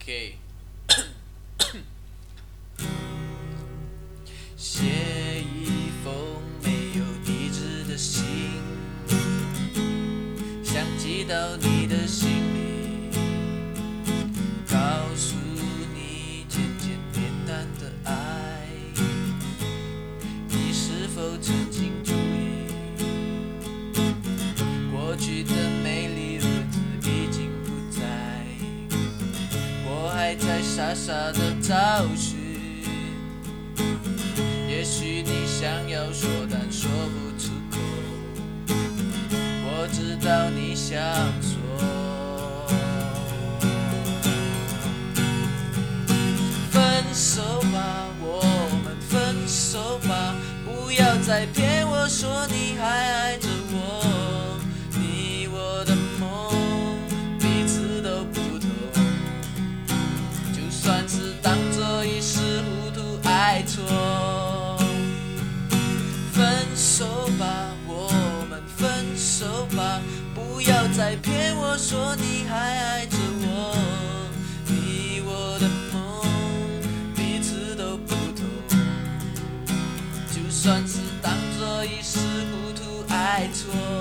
OK，写一封没有地址的信，想寄到你的心里，告诉你渐渐变淡的爱，你是否曾经注意，过去的美丽日子已经不在，我还在傻傻的找寻，也许你想要说但说不出口，我知道你想说，分手吧，我们分手吧，不要再骗我说你还爱着我，你我的梦彼此都不同，就算是当作一时糊涂爱错，分手吧，我们分手吧，不要再骗我说你还爱着我，你我的梦彼此都不同，就算是当作一时糊涂爱错。